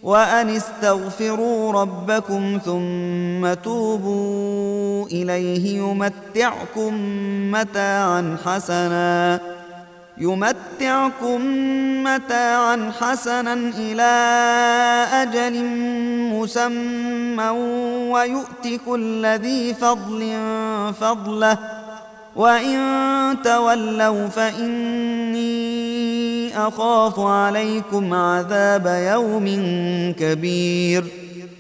وأن استغفروا ربكم ثم توبوا إليه يمتعكم متاعا حسنا إلى أجل مسمى ويؤت كل ذي فضل فضله وإن تولوا فإني أخاف عليكم عذاب يوم كبير